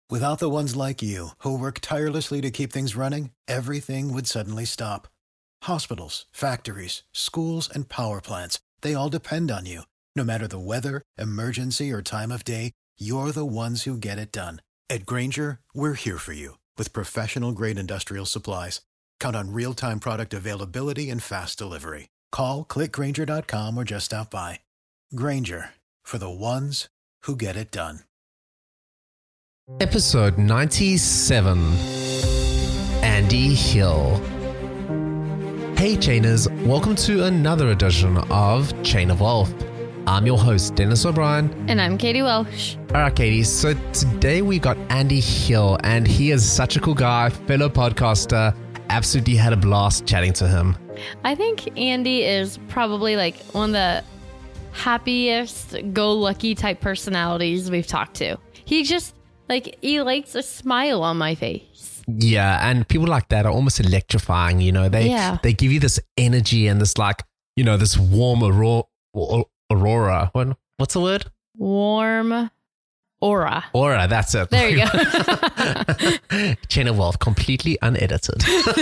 Without the ones like you, who work tirelessly to keep things running, everything would suddenly stop. Hospitals, factories, schools, and power plants, they all depend on you. No matter the weather, emergency, or time of day, you're the ones who get it done. At Grainger, we're here for you with professional-grade industrial supplies. Count on real-time product availability and fast delivery. Call, clickgrainger.com, or just stop by. Grainger, for the ones who get it done. Episode 97, Andy Hill. Hey Chainers, welcome to another edition of Chain of Wealth. I'm your host, Dennis O'Brien. And I'm Katie Welsh. Alright Katie, so today we got Andy Hill, and he is such a cool guy, fellow podcaster. Absolutely had a blast chatting to him. I think Andy is probably like one of the happiest, go-lucky type personalities we've talked to. He just, he lights a smile on my face. Yeah, and people like that are almost electrifying, you know. They give you this energy and this this warm aurora. What's the word? Warm aura. Aura, that's it. There you go. Chain of Wealth, completely unedited.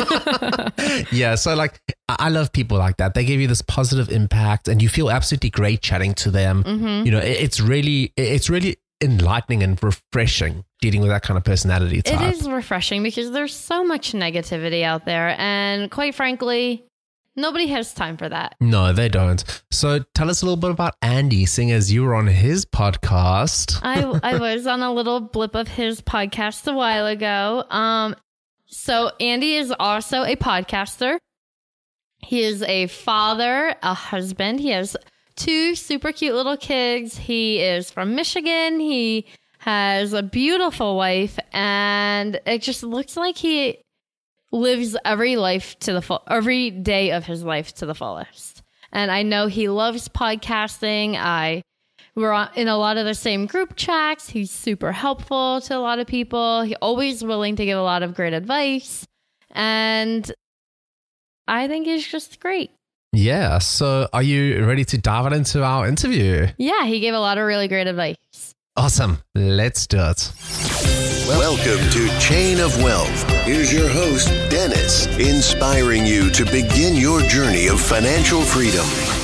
Yeah, so I love people like that. They give you this positive impact and you feel absolutely great chatting to them. Mm-hmm. You know, it's really enlightening and refreshing dealing with that kind of personality type. It is refreshing because there's so much negativity out there, and quite frankly, nobody has time for that. No, they don't. So tell us a little bit about Andy, seeing as you were on his podcast. I was on a little blip of his podcast a while ago. So Andy is also a podcaster. He is a father, a husband. He has 2 super cute little kids. He is from Michigan. He has a beautiful wife, and it just looks like he lives every day of his life to the fullest. And I know he loves podcasting. We're in a lot of the same group chats. He's super helpful to a lot of people. He's always willing to give a lot of great advice. And I think he's just great. Yeah. So are you ready to dive into our interview? Yeah, he gave a lot of really great advice. Awesome. Let's do it. Welcome to Chain of Wealth. Here's your host, Dennis, inspiring you to begin your journey of financial freedom.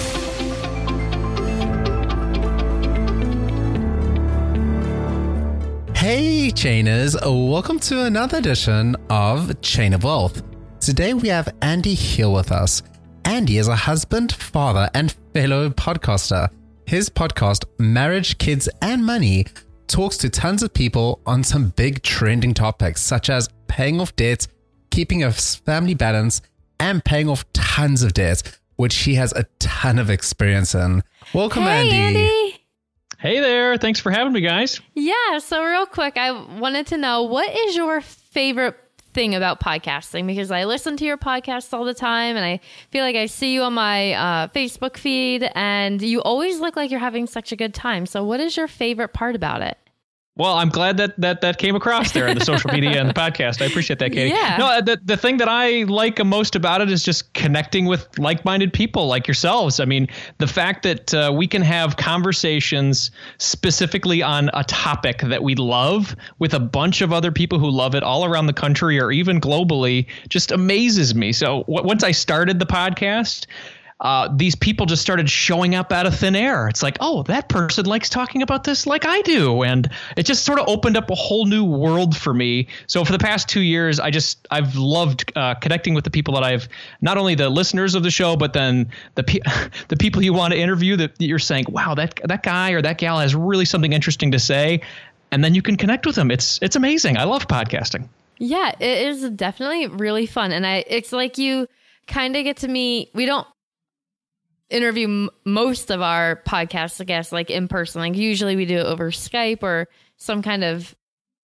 Hey, Chainers. Welcome to another edition of Chain of Wealth. Today we have Andy Hill with us. Andy is a husband, father, and fellow podcaster. His podcast, Marriage, Kids, and Money, talks to tons of people on some big trending topics such as paying off debt, keeping a family balance, and paying off tons of debt, which he has a ton of experience in. Welcome, Andy. Hey there. Thanks for having me, guys. Yeah. So real quick, I wanted to know, what is your favorite thing about podcasting? Because I listen to your podcast all the time, and I feel like I see you on my Facebook feed, and you always look like you're having such a good time. So what is your favorite part about it? Well, I'm glad that came across there on the social media and the podcast. I appreciate that, Katie. Yeah. No, the thing that I like most about it is just connecting with like-minded people like yourselves. I mean, the fact that we can have conversations specifically on a topic that we love with a bunch of other people who love it all around the country or even globally just amazes me. So once I started the podcast, these people just started showing up out of thin air. It's like, oh, that person likes talking about this like I do. And it just sort of opened up a whole new world for me. So for the past 2 years, I've loved connecting with the people that I've, not only the listeners of the show, but then the people you want to interview that you're saying, wow, that guy or that gal has really something interesting to say. And then you can connect with them. It's amazing. I love podcasting. Yeah, it is definitely really fun. And it's like you kind of get to meet, we don't interview most of our podcasts, I guess, like in person. Like usually we do it over Skype or some kind of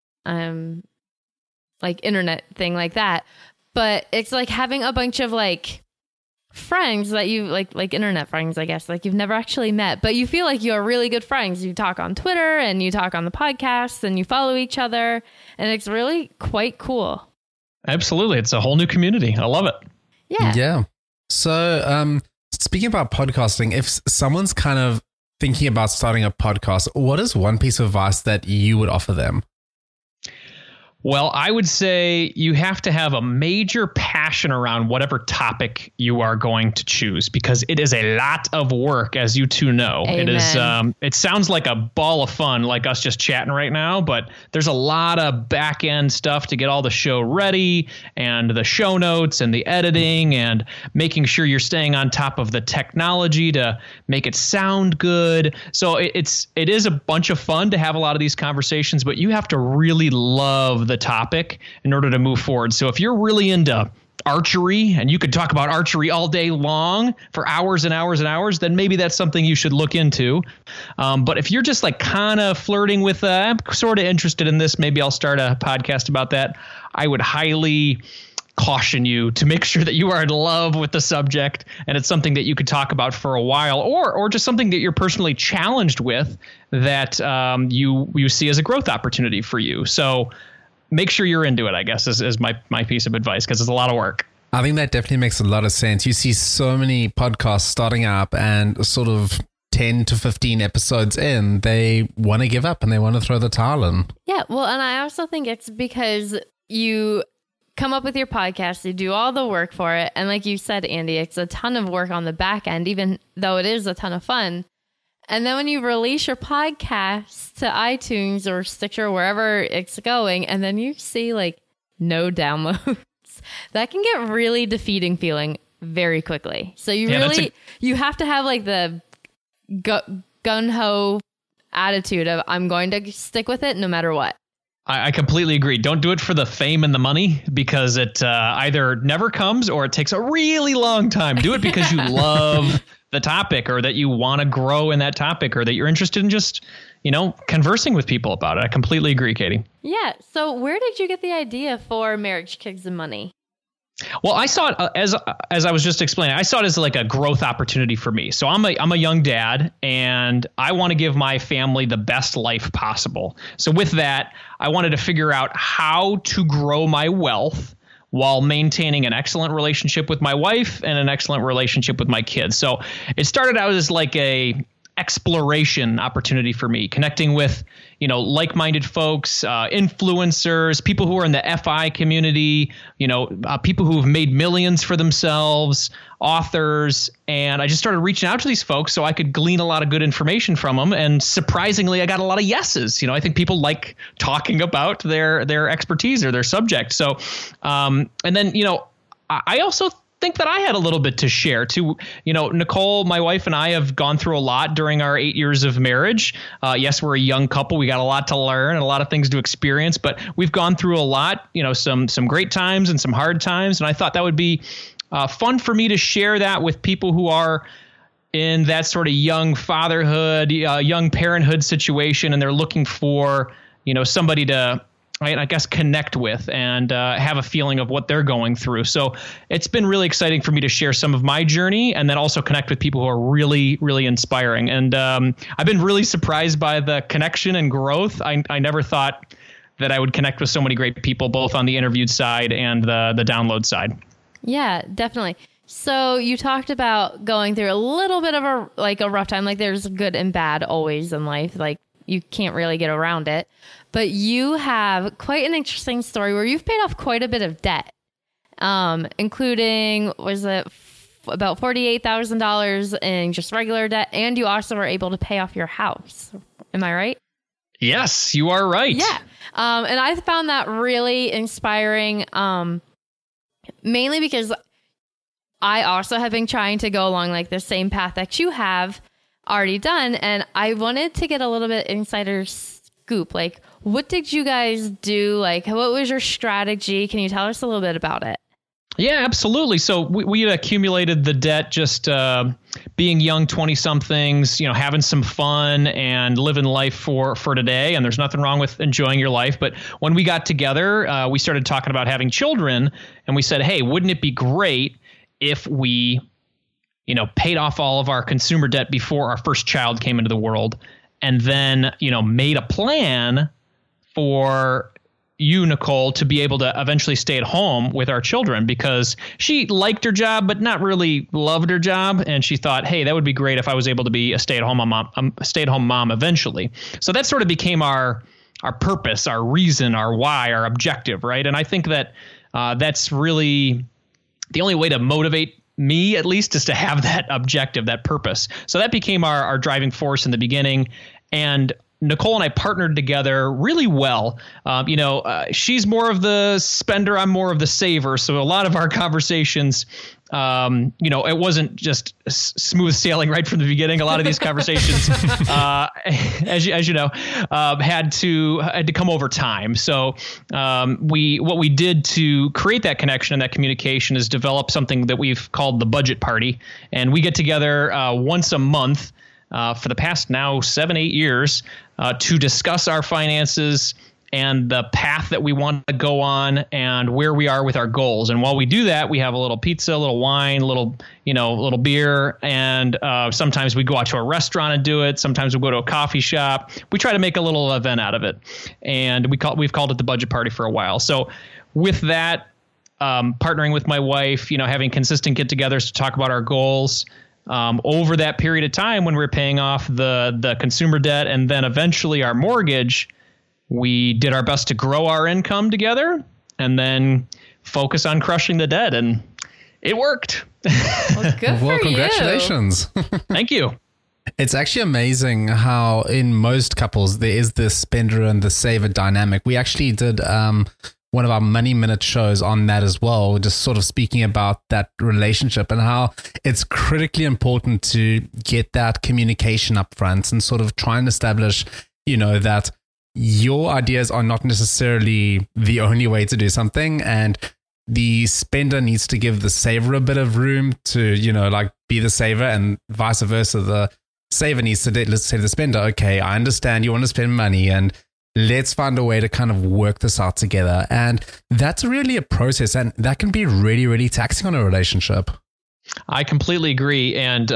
like internet thing like that. But it's like having a bunch of like friends that you like internet friends, I guess, like you've never actually met, but you feel like you're really good friends. You talk on Twitter and you talk on the podcast and you follow each other, and it's really quite cool. Absolutely. It's a whole new community. I love it. Yeah. Yeah. So, speaking about podcasting, if someone's kind of thinking about starting a podcast, what is one piece of advice that you would offer them? Well, I would say you have to have a major passion around whatever topic you are going to choose, because it is a lot of work, as you two know. Amen. It is. It sounds like a ball of fun, like us just chatting right now, but there's a lot of back end stuff to get all the show ready, and the show notes and the editing, and making sure you're staying on top of the technology to make it sound good. So it is a bunch of fun to have a lot of these conversations, but you have to really love the topic in order to move forward. So if you're really into archery, and you could talk about archery all day long for hours and hours and hours, then maybe that's something you should look into. But if you're just like kind of flirting with, I'm sort of interested in this, maybe I'll start a podcast about that, I would highly caution you to make sure that you are in love with the subject and it's something that you could talk about for a while, or just something that you're personally challenged with that you see as a growth opportunity for you. So make sure you're into it, I guess, is my piece of advice, because it's a lot of work. I think that definitely makes a lot of sense. You see so many podcasts starting up, and sort of 10 to 15 episodes in, they want to give up and they want to throw the towel in. Yeah, well, and I also think it's because you come up with your podcast, you do all the work for it, and like you said, Andy, it's a ton of work on the back end, even though it is a ton of fun. And then when you release your podcast to iTunes or Stitcher, wherever it's going, and then you see like no downloads, that can get really defeating feeling very quickly. So you have to have like the gun-ho attitude of, I'm going to stick with it no matter what. I completely agree. Don't do it for the fame and the money, because it either never comes or it takes a really long time. Do it because you love the topic, or that you want to grow in that topic, or that you're interested in just, conversing with people about it. I completely agree, Katie. Yeah. So where did you get the idea for Marriage, Kids, and Money? Well, I saw it as I was just explaining. I saw it as like a growth opportunity for me. So I'm a young dad, and I want to give my family the best life possible. So with that, I wanted to figure out how to grow my wealth while maintaining an excellent relationship with my wife and an excellent relationship with my kids. So it started out as like a exploration opportunity for me, connecting with, like-minded folks, influencers, people who are in the FI community, people who have made millions for themselves, authors. And I just started reaching out to these folks so I could glean a lot of good information from them. And surprisingly, I got a lot of yeses. I think people like talking about their expertise or their subject. So, and then, I also think that I had a little bit to share too. Nicole, my wife, and I have gone through a lot during our 8 years of marriage. Yes, we're a young couple. We got a lot to learn and a lot of things to experience, but we've gone through a lot, some great times and some hard times. And I thought that would be fun for me to share that with people who are in that sort of young fatherhood, young parenthood situation. And they're looking for, somebody to, I guess, connect with and have a feeling of what they're going through. So it's been really exciting for me to share some of my journey, and then also connect with people who are really, really inspiring. And I've been really surprised by the connection and growth. I never thought that I would connect with so many great people, both on the interviewed side and the download side. Yeah, definitely. So you talked about going through a little bit of a rough time. Like, there's good and bad always in life. Like, you can't really get around it. But you have quite an interesting story where you've paid off quite a bit of debt, including, was it about $48,000 in just regular debt, and you also were able to pay off your house. Am I right? Yes, you are right. Yeah. And I found that really inspiring, mainly because I also have been trying to go along like the same path that you have already done. And I wanted to get a little bit insider scoop. Like, what did you guys do? Like, what was your strategy? Can you tell us a little bit about it? Yeah, absolutely. So we had accumulated the debt just being young 20-somethings, having some fun and living life for today. And there's nothing wrong with enjoying your life. But when we got together, we started talking about having children. And we said, hey, wouldn't it be great if we, paid off all of our consumer debt before our first child came into the world, and then, made a plan for you, Nicole, to be able to eventually stay at home with our children, because she liked her job, but not really loved her job. And she thought, hey, that would be great if I was able to be a stay-at-home mom eventually. So that sort of became our purpose, our reason, our why, our objective, right? And I think that that's really the only way to motivate me, at least, is to have that objective, that purpose. So that became our driving force in the beginning. And Nicole and I partnered together really well. She's more of the spender, I'm more of the saver. So a lot of our conversations, it wasn't just smooth sailing right from the beginning. A lot of these conversations, as you know, had to come over time. So what we did to create that connection and that communication is develop something that we've called the budget party, and we get together once a month for the past now 7-8 years to discuss our finances and the path that we want to go on and where we are with our goals. And while we do that, we have a little pizza, a little wine, a little beer. And sometimes we go out to a restaurant and do it. Sometimes we go to a coffee shop. We try to make a little event out of it. And we've called it the budget party for a while. So with that, partnering with my wife, having consistent get-togethers to talk about our goals, over that period of time when we were paying off the consumer debt and then eventually our mortgage, we did our best to grow our income together and then focus on crushing the debt. And it worked. Well, good for congratulations. Thank you. It's actually amazing how in most couples there is this spender and the saver dynamic. We actually did one of our Money Minute shows on that as well, just sort of speaking about that relationship and how it's critically important to get that communication up front and sort of try and establish, that your ideas are not necessarily the only way to do something, and the spender needs to give the saver a bit of room to, be the saver, and vice versa. The saver needs to, let's say, the spender, okay, I understand you want to spend money, and let's find a way to kind of work this out together. And that's really a process, and that can be really, really taxing on a relationship. I completely agree. And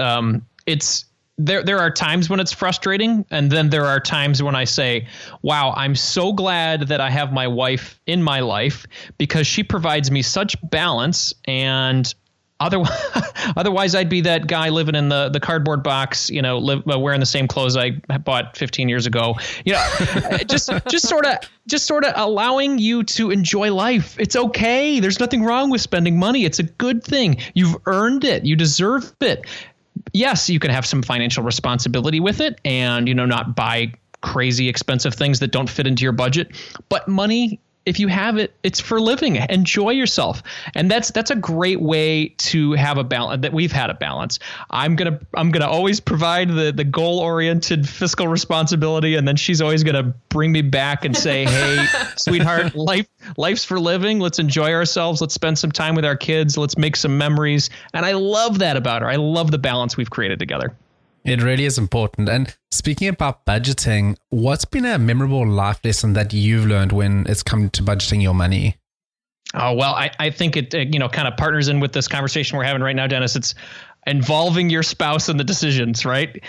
there are times when it's frustrating. And then there are times when I say, wow, I'm so glad that I have my wife in my life because she provides me such balance. And otherwise I'd be that guy living in the cardboard box, wearing the same clothes I bought 15 years ago. Just sort of allowing you to enjoy life. It's okay. There's nothing wrong with spending money. It's a good thing. You've earned it. You deserve it. Yes, you can have some financial responsibility with it and, not buy crazy expensive things that don't fit into your budget. But money, if you have it, it's for living. Enjoy yourself. And that's a great way to have a balance. That we've had a balance. I'm gonna always provide the goal-oriented fiscal responsibility, and then she's always gonna bring me back and say, hey, sweetheart, life's for living. Let's enjoy ourselves. Let's spend some time with our kids. Let's make some memories. And I love that about her. I love the balance we've created together. It really is important. And speaking about budgeting, what's been a memorable life lesson that you've learned when it's come to budgeting your money? Oh, well, I think it, kind of partners in with this conversation we're having right now, Dennis. It's involving your spouse in the decisions, right?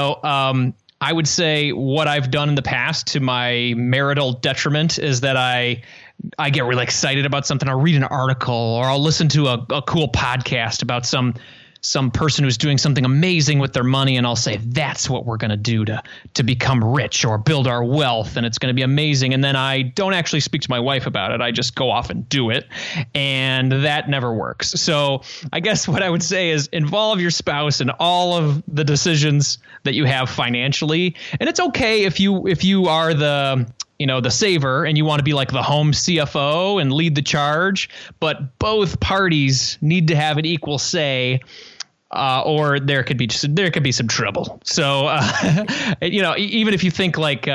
I would say what I've done in the past to my marital detriment is that I get really excited about something. I'll read an article or I'll listen to a cool podcast about some person who's doing something amazing with their money, and I'll say, that's what we're going to do to become rich or build our wealth, and it's going to be amazing. And then I don't actually speak to my wife about it. I just go off and do it, and that never works. So I guess what I would say is involve your spouse in all of the decisions that you have financially. And it's okay if you are the saver and you want to be like the home CFO and lead the charge, but both parties need to have an equal say. Or there could be some trouble. So, even if you think like,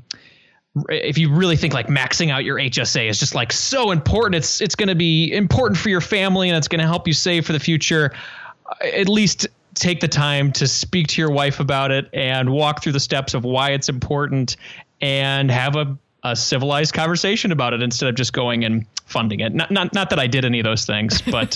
if you really think like maxing out your HSA is just like so important, it's going to be important for your family and it's going to help you save for the future. At least take the time to speak to your wife about it and walk through the steps of why it's important and have a civilized conversation about it instead of just going and funding it. Not that I did any of those things, but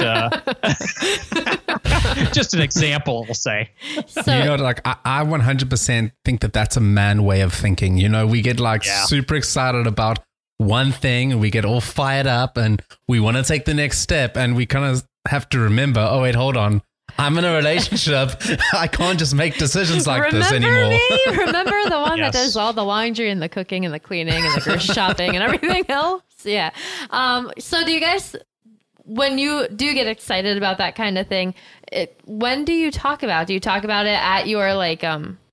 just an example, we'll say. So, I 100% think that that's a man way of thinking. We get super excited about one thing and we get all fired up and we want to take the next step, and we kind of have to remember, oh wait, hold on. I'm in a relationship. I can't just make decisions like this anymore. Remember the one Yes. that does all the laundry and the cooking and the cleaning and the grocery shopping and everything else? Yeah. So do you guys, when you do get excited about that kind of thing, when do you talk about it? Do you talk about it at your like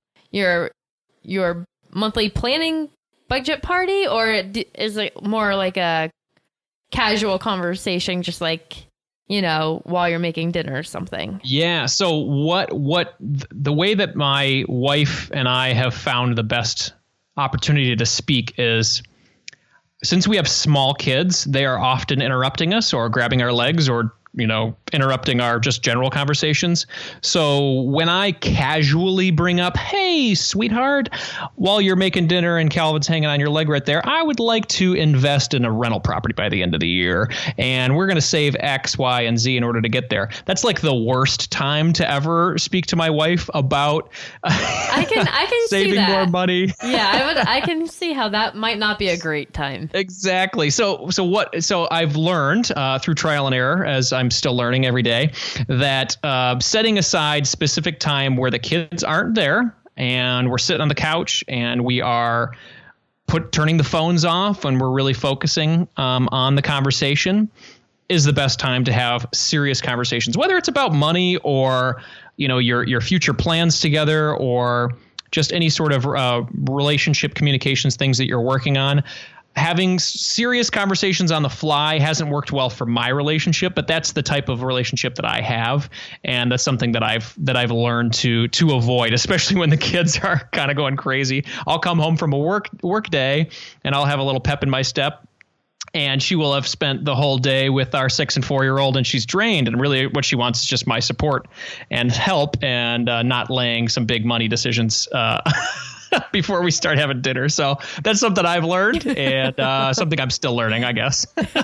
your monthly planning budget party, or is it more like a casual conversation, just like, you know, while you're making dinner or something? Yeah. So what the way that my wife and I have found the best opportunity to speak is, since we have small kids, they are often interrupting us or grabbing our legs or, you know, interrupting our just general conversations. So when I casually bring up, hey, sweetheart, while you're making dinner and Calvin's hanging on your leg right there, I would like to invest in a rental property by the end of the year. And we're going to save X, Y, and Z in order to get there. That's like the worst time to ever speak to my wife about I can saving see that. more money. Yeah, I can see how that might not be a great time. Exactly. So I've learned through trial and error, as I'm still learning every day, that setting aside specific time where the kids aren't there and we're sitting on the couch and we are turning the phones off and we're really focusing on the conversation is the best time to have serious conversations, whether it's about money or, you know, your future plans together or just any sort of relationship communications, things that you're working on. Having serious conversations on the fly hasn't worked well for my relationship, but that's the type of relationship that I have, and that's something that I've learned to avoid, especially when the kids are kind of going crazy. I'll come home from a work day, and I'll have a little pep in my step, and she will have spent the whole day with our 6 and 4-year-old, and she's drained. And really, what she wants is just my support and help, and not laying some big money decisions before we start having dinner. So that's something I've learned, and something I'm still learning, I guess.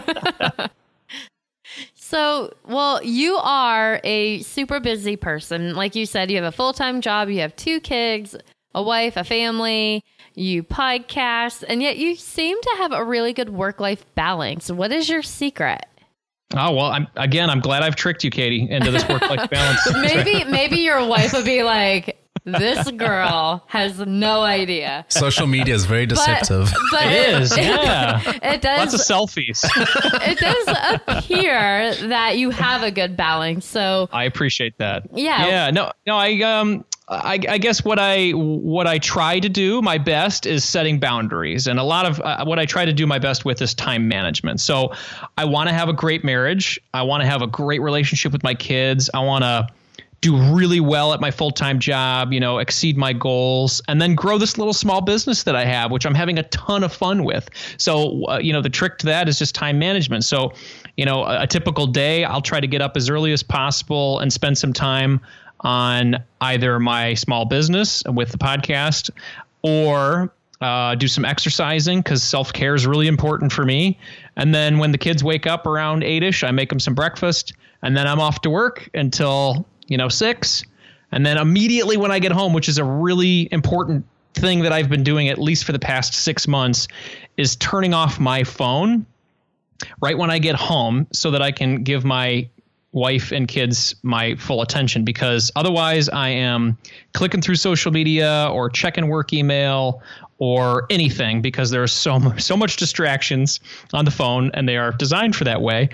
So, well, you are a super busy person. Like you said, you have a full-time job, you have 2 kids, a wife, a family, you podcast, and yet you seem to have a really good work-life balance. What is your secret? Oh, well, I'm glad I've tricked you, Katie, into this work-life balance. Maybe your wife would be like, this girl has no idea. Social media is very deceptive. But It is, yeah. It does. Lots of selfies. It does appear that you have a good balance. So I appreciate that. Yeah. Yeah. No. I guess what I try to do my best is setting boundaries, and a lot of what I try to do my best with is time management. So I want to have a great marriage. I want to have a great relationship with my kids. I want to do really well at my full-time job, you know, exceed my goals, and then grow this little small business that I have, which I'm having a ton of fun with. So, you know, the trick to that is just time management. So, you know, a typical day, I'll try to get up as early as possible and spend some time on either my small business with the podcast or do some exercising, because self-care is really important for me. And then when the kids wake up around 8-ish, I make them some breakfast, and then I'm off to work until 6. And then immediately when I get home, which is a really important thing that I've been doing at least for the past 6 months, is turning off my phone right when I get home so that I can give my wife and kids my full attention, because otherwise I am clicking through social media or checking work email or anything, because there's so much distractions on the phone, and they are designed for that way.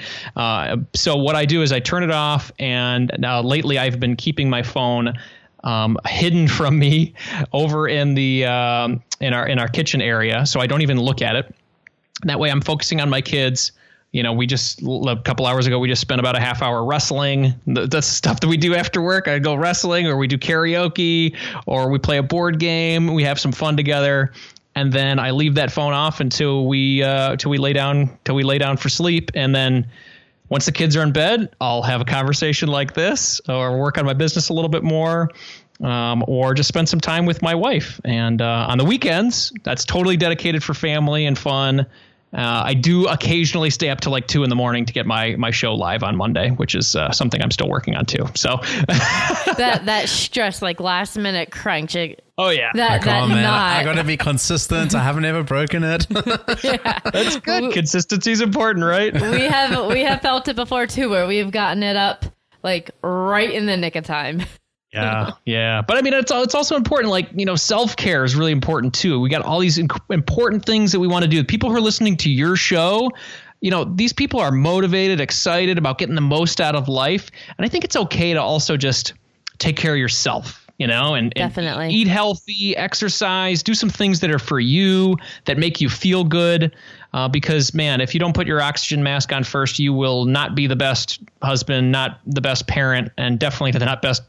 So what I do is I turn it off, and lately I've been keeping my phone hidden from me over in the in our kitchen area, so I don't even look at it. That way I'm focusing on my kids. You know, a couple hours ago, we just spent about a half hour wrestling. That's stuff that we do after work. I go wrestling, or we do karaoke, or we play a board game. We have some fun together. And then I leave that phone off until we lay down for sleep. And then once the kids are in bed, I'll have a conversation like this, or work on my business a little bit more. Or just spend some time with my wife. And on the weekends, that's totally dedicated for family and fun. I do occasionally stay up till like 2 a.m. to get my show live on Monday, which is something I'm still working on too. So that stress, like last minute crunch. Oh yeah, I gotta be consistent. I haven't ever broken it. Yeah. That's good. Consistency is important, right? We have felt it before too, where we've gotten it up like right in the nick of time. Yeah. But I mean, it's also important. Like, self-care is really important too. We got all these important things that we want to do. People who are listening to your show, these people are motivated, excited about getting the most out of life. And I think it's okay to also just take care of yourself. And definitely eat healthy, exercise, do some things that are for you, that make you feel good. Because, man, if you don't put your oxygen mask on first, you will not be the best husband, not the best parent, and definitely not best,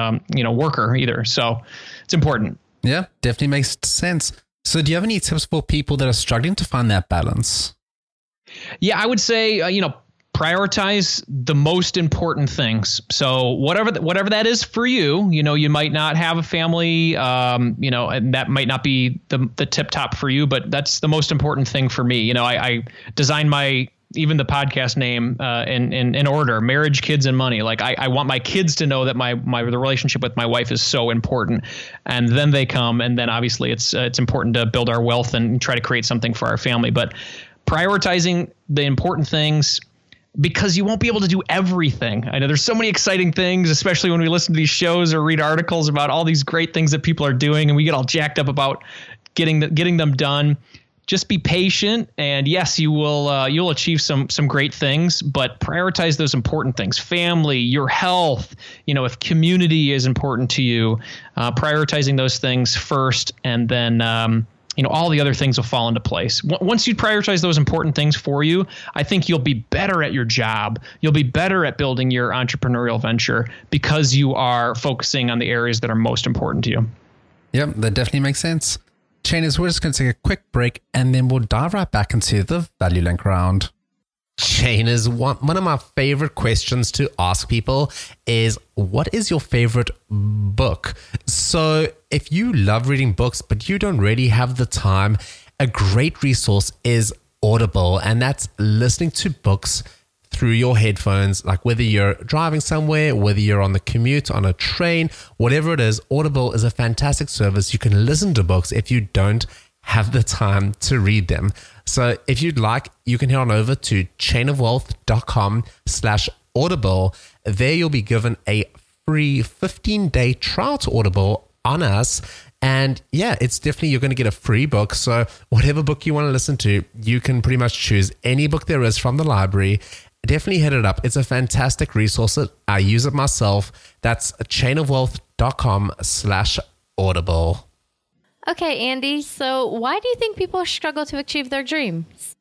worker either. So it's important. Yeah, definitely makes sense. So do you have any tips for people that are struggling to find that balance? Yeah, I would say, prioritize the most important things. So whatever that is for you, you might not have a family, and that might not be the tip top for you, but that's the most important thing for me. I designed even the podcast name in order: marriage, kids, and money. Like I want my kids to know that the relationship with my wife is so important, and then they come, and then obviously it's important to build our wealth and try to create something for our family. But prioritizing the important things, because you won't be able to do everything. I know there's so many exciting things, especially when we listen to these shows or read articles about all these great things that people are doing, and we get all jacked up about getting them done. Just be patient, and yes, you'll achieve some great things, but prioritize those important things: family, your health. If community is important to you, prioritizing those things first, and then all the other things will fall into place. Once you prioritize those important things for you, I think you'll be better at your job. You'll be better at building your entrepreneurial venture because you are focusing on the areas that are most important to you. Yep, that definitely makes sense. Chainers, we're just going to take a quick break and then we'll dive right back into the Value Link round. Chainers, one of my favorite questions to ask people is, what is your favorite book? So if you love reading books, but you don't really have the time, a great resource is Audible, and that's listening to books through your headphones, like whether you're driving somewhere, whether you're on the commute, on a train, whatever it is. Audible is a fantastic service. You can listen to books if you don't have the time to read them. So if you'd like, you can head on over to chainofwealth.com/audible. There you'll be given a free 15-day trial to Audible on us. And yeah, it's definitely, you're going to get a free book. So whatever book you want to listen to, you can pretty much choose any book there is from the library. Definitely hit it up. It's a fantastic resource. I use it myself. That's chainofwealth.com/audible. Okay, Andy, so why do you think people struggle to achieve their dreams?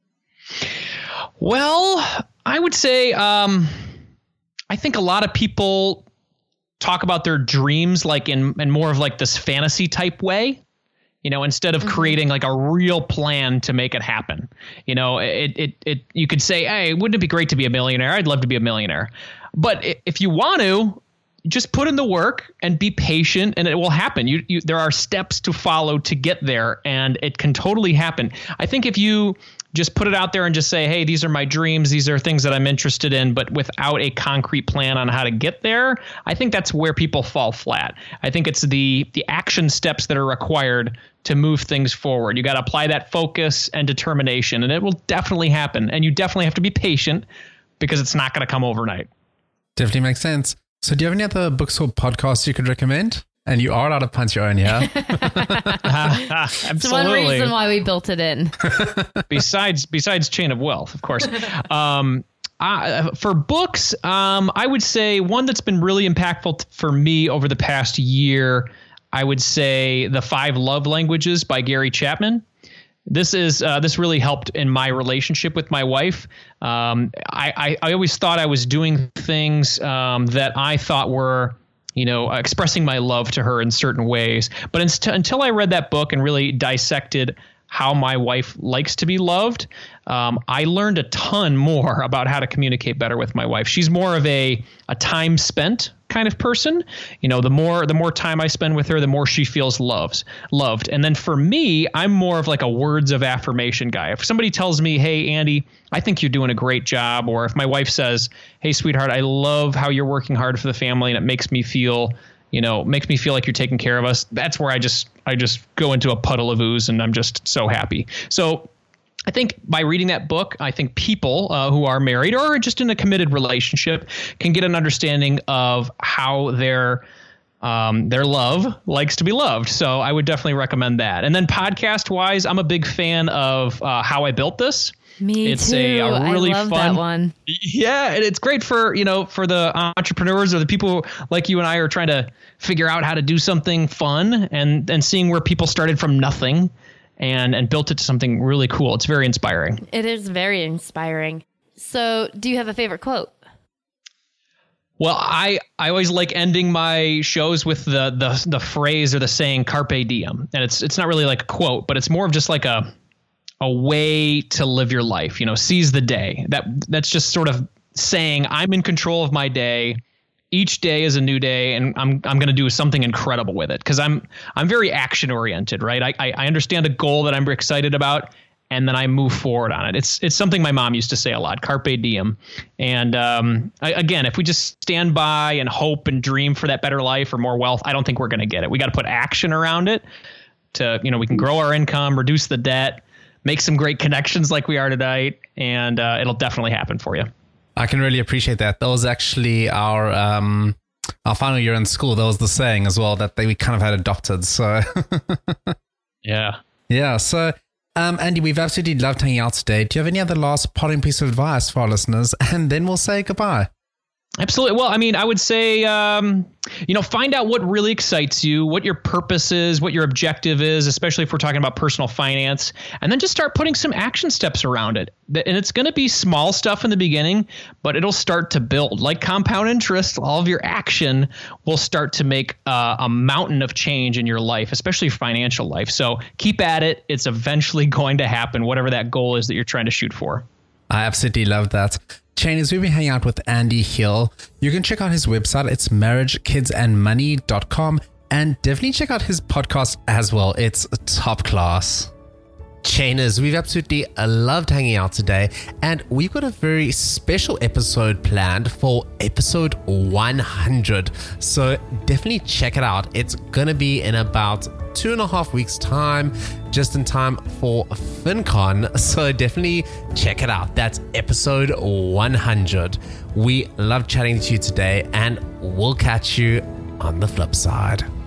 Well, I would say I think a lot of people talk about their dreams like in more of like this fantasy type way, instead of creating like a real plan to make it happen. You could say, hey, wouldn't it be great to be a millionaire? I'd love to be a millionaire. But if you want to, just put in the work and be patient, and it will happen. There are steps to follow to get there, and it can totally happen. I think if you just put it out there and just say, hey, these are my dreams, these are things that I'm interested in, but without a concrete plan on how to get there, I think that's where people fall flat. I think it's the action steps that are required to move things forward. You got to apply that focus and determination, and it will definitely happen. And you definitely have to be patient because it's not going to come overnight. Definitely makes sense. So do you have any other books or podcasts you could recommend? And you are allowed to punch your own, yeah? Absolutely. It's one reason why we built it in. Besides Chain of Wealth, of course. For books, I would say one that's been really impactful for me over the past year, I would say The 5 Love Languages by Gary Chapman. This really helped in my relationship with my wife. I always thought I was doing things that I thought were, expressing my love to her in certain ways. But until I read that book and really dissected how my wife likes to be loved, I learned a ton more about how to communicate better with my wife. She's more of a time spent kind of person. The more time I spend with her, the more she feels loved. And then for me, I'm more of like a words of affirmation guy. If somebody tells me, hey, Andy, I think you're doing a great job. Or if my wife says, hey, sweetheart, I love how you're working hard for the family and it makes me feel like you're taking care of us. That's where I just go into a puddle of ooze and I'm just so happy. So I think by reading that book, I think people who are married or just in a committed relationship can get an understanding of how their love likes to be loved. So I would definitely recommend that. And then podcast wise, I'm a big fan of How I Built This. Me it's too. A really I love fun that one. Yeah, and it's great for the entrepreneurs or the people like you and I are trying to figure out how to do something fun and seeing where people started from nothing and built it to something really cool. It's very inspiring. It is very inspiring. So, do you have a favorite quote? Well, I always like ending my shows with the phrase or the saying "Carpe diem," and it's not really like a quote, but it's more of just like a way to live your life. Seize the day. That's just sort of saying I'm in control of my day. Each day is a new day, and I'm going to do something incredible with it because I'm very action oriented, right? I understand a goal that I'm excited about, and then I move forward on it. It's something my mom used to say a lot, carpe diem. And again, if we just stand by and hope and dream for that better life or more wealth, I don't think we're going to get it. We got to put action around it to, we can grow our income, reduce the debt, make some great connections like we are tonight, and it'll definitely happen for you. I can really appreciate that. That was actually our final year in school. That was the saying as well that we kind of had adopted. So yeah. So Andy, we've absolutely loved hanging out today. Do you have any other last parting piece of advice for our listeners? And then we'll say goodbye. Absolutely. Well, I would say, find out what really excites you, what your purpose is, what your objective is, especially if we're talking about personal finance, and then just start putting some action steps around it. And it's going to be small stuff in the beginning, but it'll start to build. Like compound interest, all of your action will start to make a mountain of change in your life, especially your financial life. So keep at it. It's eventually going to happen, whatever that goal is that you're trying to shoot for. I absolutely love that. Chainers, we've been hanging out with Andy Hill. You can check out his website. It's marriagekidsandmoney.com, and definitely check out his podcast as well. It's top class. Chainers, we've absolutely loved hanging out today, and we've got a very special episode planned for episode 100. So definitely check it out. It's going to be in about 2.5 weeks time, just in time for FinCon. So definitely check it out. That's episode 100. We love chatting to you today, and we'll catch you on the flip side.